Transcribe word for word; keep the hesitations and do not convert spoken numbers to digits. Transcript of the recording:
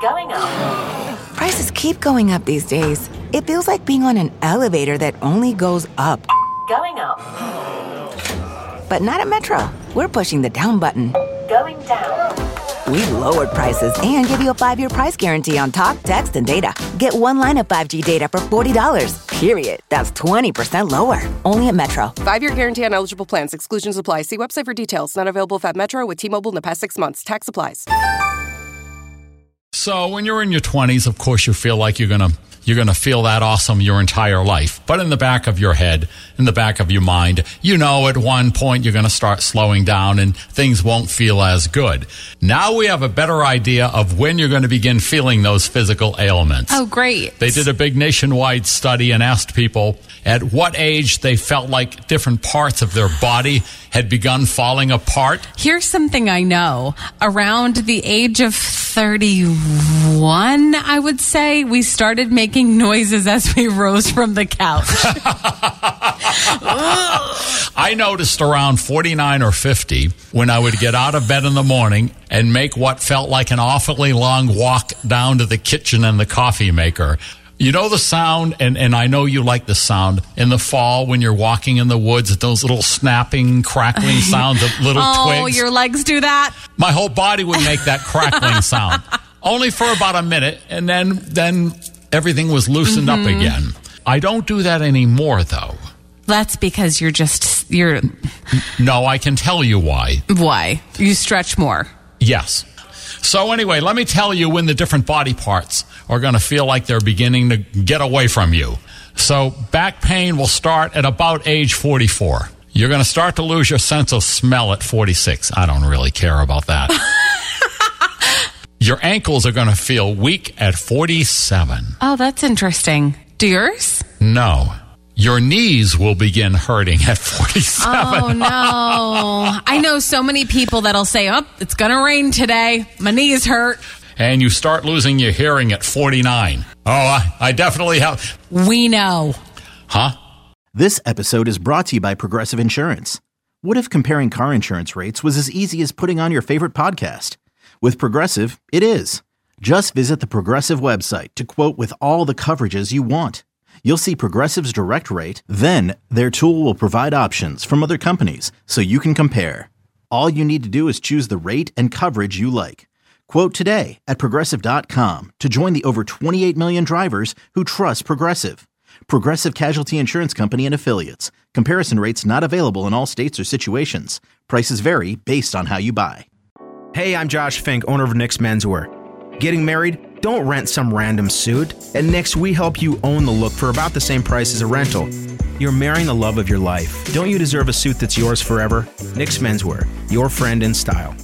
Going up. Prices keep going up these days. It feels like being on an elevator that only goes up. Going up. But not at Metro. We're pushing the down button. Going down. We've lowered prices and give you a five-year price guarantee on talk, text, and data. Get one line of five G data for forty dollars. Period. That's twenty percent lower. Only at Metro. Five-year guarantee on eligible plans. Exclusions apply. See website for details. Not available at Metro with T-Mobile in the past six months. Tax applies. So when you're in your twenties, of course, you feel like you're going to you're going to feel that awesome your entire life. But in the back of your head, in the back of your mind, you know at one point you're going to start slowing down and things won't feel as good. Now we have a better idea of when you're going to begin feeling those physical ailments. Oh, great. They did a big nationwide study and asked people at what age they felt like different parts of their body had begun falling apart. Here's something I know. Around the age of thirty-one, I would say, we started making noises as we rose from the couch. I noticed around forty-nine or fifty when I would get out of bed in the morning and make what felt like an awfully long walk down to the kitchen and the coffee maker. You know the sound, and, and I know you like the sound, in the fall when you're walking in the woods, those little snapping, crackling sounds of little oh, twigs. Oh, your legs do that? My whole body would make that crackling sound. Only for about a minute, and then then everything was loosened mm-hmm. up again. I don't do that anymore, though. That's because you're just, you're... No, I can tell you why. Why? You stretch more. Yes. So anyway, let me tell you when the different body parts are going to feel like they're beginning to get away from you. So back pain will start at about age forty-four. You're going to start to lose your sense of smell at forty-six. I don't really care about that. Your ankles are going to feel weak at forty-seven. Oh, that's interesting. Do yours? No. Your knees will begin hurting at forty-seven. Oh, no. I know so many people that'll say, oh, it's going to rain today. My knees hurt. And you start losing your hearing at forty-nine. Oh, I, I definitely have. We know. Huh? This episode is brought to you by Progressive Insurance. What if comparing car insurance rates was as easy as putting on your favorite podcast? With Progressive, it is. Just visit the Progressive website to quote with all the coverages you want. You'll see Progressive's direct rate, then their tool will provide options from other companies so you can compare. All you need to do is choose the rate and coverage you like. Quote today at Progressive dot com to join the over twenty-eight million drivers who trust Progressive. Progressive Casualty Insurance Company and Affiliates. Comparison rates not available in all states or situations. Prices vary based on how you buy. Hey, I'm Josh Fink, owner of Nick's Menswear. Getting married? Don't rent some random suit. At Nick's, we help you own the look for about the same price as a rental. You're marrying the love of your life. Don't you deserve a suit that's yours forever? Nick's Menswear, your friend in style.